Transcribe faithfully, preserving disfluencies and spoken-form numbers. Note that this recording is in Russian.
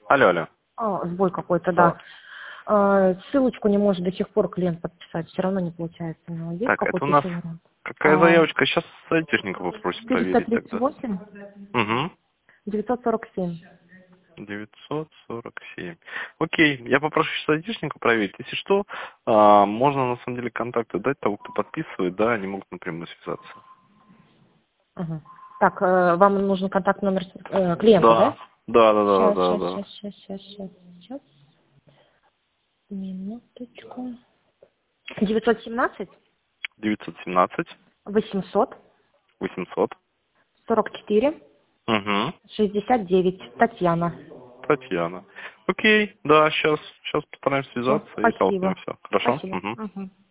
Алло, алло. А, сбой какой-то, Да. да. А, ссылочку не может до сих пор клиент подписать, все равно не получается. У него есть Так, это какой-то у нас еще вариант? какая А, заявочка? Сейчас с айтишников спросим четыреста проверить тридцать тогда. восемь Угу. девятьсот сорок семь. девятьсот сорок семь. Окей, я попрошу сейчас айтишника проверить. Если что, а, можно на самом деле контакты дать того, кто подписывает, да, они могут напрямую связаться. Ага. Так, э, вам нужен контакт номер э, клиента, Да, да? да, да, да, Сейчас, да, сейчас, да. сейчас, сейчас, сейчас, сейчас, сейчас. Минуточку. девятьсот семнадцать девятьсот семнадцать восемьсот восемьсот. сорок четыре Угу. шестьдесят девять. Татьяна. Татьяна. Окей, да, сейчас, сейчас постараемся Все, связаться и спасибо. толкнем все. Хорошо? Спасибо. Угу. Мгм.